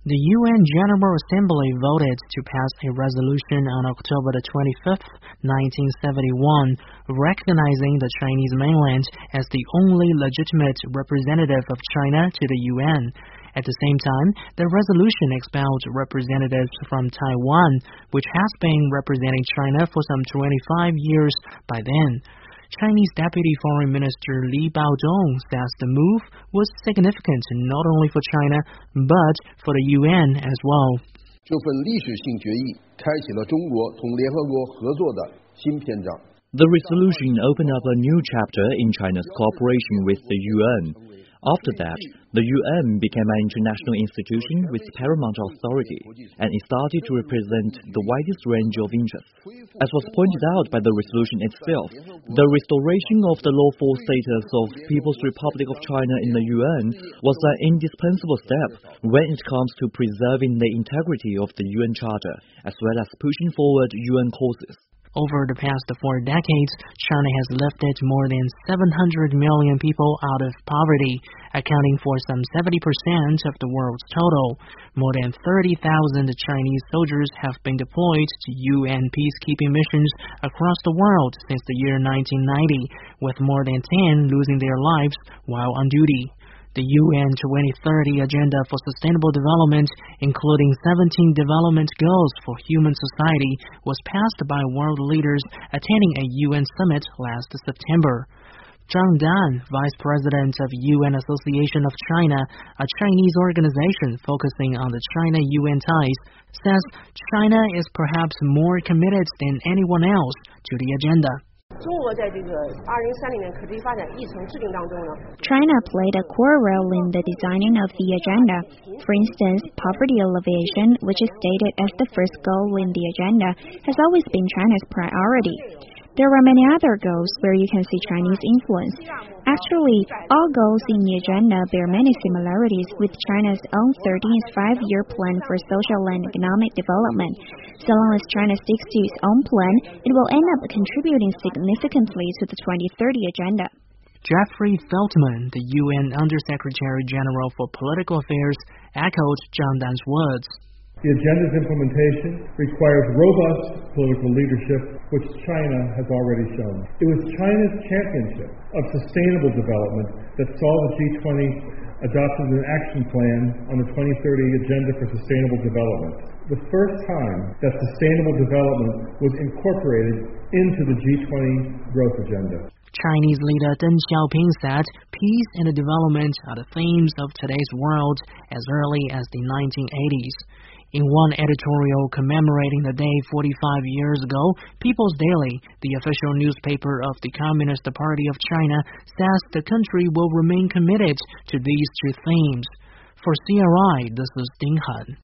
The UN General Assembly voted to pass a resolution on October the 25th, 1971, recognizing the Chinese mainland as the only legitimate representative of China to the UN. At the same time, the resolution expelled representatives from Taiwan, which has been representing China for some 25 years by then. Chinese Deputy Foreign Minister Li Baozhong says the move was significant not only for China, but for the UN as well. 这份历史性决议开启了中国同联合国合作的新篇章。 The resolution opened up a new chapter in China's cooperation with the UN. After that, the UN became an international institution with paramount authority, and it started to represent the widest range of interests. As was pointed out by the resolution itself, the restoration of the lawful status of People's Republic of China in the UN was an indispensable step when it comes to preserving the integrity of the UN Charter, as well as pushing forward UN causes. Over the past 4 decades, China has lifted more than 700 million people out of poverty, accounting for some 70% of the world's total. More than 30,000 Chinese soldiers have been deployed to UN peacekeeping missions across the world since the year 1990, with more than 10 losing their lives while on duty. The UN 2030 Agenda for Sustainable Development, including 17 development goals for human society, was passed by world leaders attending a UN summit last September. Zhang Dan, Vice President of UN Association of China, a Chinese organization focusing on the China-UN ties, says China is perhaps more committed than anyone else to the agenda. China played a core role in the designing of the agenda. For instance, poverty alleviation, which is stated as the first goal in the agenda, has always been China's priority. There are many other goals where you can see Chinese influence. Actually, all goals in the agenda bear many similarities with China's own 13th five-year plan for social and economic development. So long as China sticks to its own plan, it will end up contributing significantly to the 2030 agenda. Jeffrey Feltman, the UN Undersecretary General for Political Affairs, echoed Zhang Dan's words. The agenda's implementation requires robust political leadership, which China has already shown. It was China's championship of sustainable development that saw the G20 adopted an action plan on the 2030 Agenda for Sustainable Development, the first time that sustainable development was incorporated into the G20 growth agenda. Chinese leader Deng Xiaoping said peace and development are the themes of today's world as early as the 1980s. In one editorial commemorating the day 45 years ago, People's Daily, the official newspaper of the Communist Party of China, says the country will remain committed to these two themes. For CRI, this is Ding Han.